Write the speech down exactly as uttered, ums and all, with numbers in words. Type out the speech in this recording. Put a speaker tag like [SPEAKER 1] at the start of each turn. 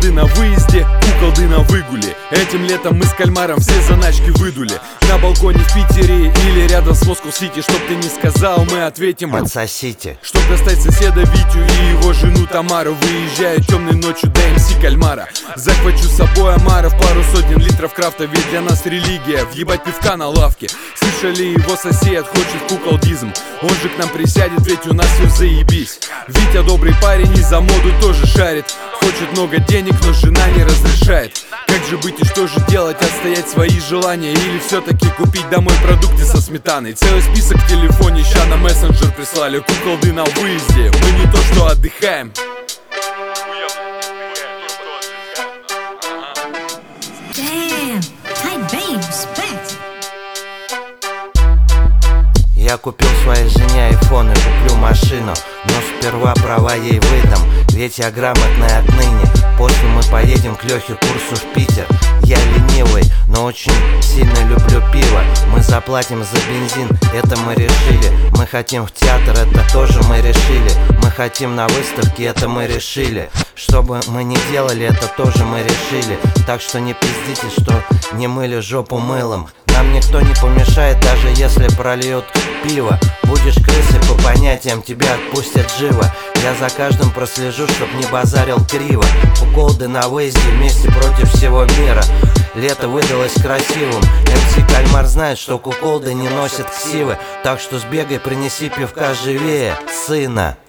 [SPEAKER 1] Куколды на выезде, куколды на выгуле. Этим летом мы с кальмаром все заначки выдули. На балконе в Питере или рядом с Москва-Сити. Чтоб ты не сказал, мы ответим:
[SPEAKER 2] отсосите.
[SPEAKER 1] Чтоб достать соседа Витю и его жену Тамару. Выезжаю темной ночью до эм си Кальмара. Захвачу с собой омаров, пару сотен литров крафта. Ведь для нас религия въебать пивка на лавке. Слышали, его сосед хочет куколдизм. Он же к нам присядет, ведь у нас все заебись. Витя добрый парень и за моду тоже шарит. Хочет много денег, но жена не разрешает. Как же быть и что же делать? Отстоять свои желания или все-таки купить домой продукты со сметаной? Целый список в телефоне, ща на мессенджер прислали. Куколды на выезде, мы не то что отдыхаем.
[SPEAKER 2] Я купил своей жене айфон и куплю машину, но сперва права ей выдам, ведь я грамотный отныне. После мы поедем к Лехе курсу в Питер. Я ленивый, но очень сильно люблю пиво. Мы заплатим за бензин, это мы решили. Мы хотим в театр, это тоже мы решили. Мы хотим на выставке, это мы решили. Что бы мы ни делали, это тоже мы решили. Так что не пиздите, что не мыли жопу мылом. Нам никто не помешает, даже если прольют пиво. Будешь крысой, по понятиям тебя отпустят живо. Я за каждым прослежу, чтоб не базарил криво. Куколды на выезде вместе против всего мира. Лето выдалось красивым. эм си Кальмар знает, что куколды не носят ксивы. Так что сбегай, принеси пивка живее, сына.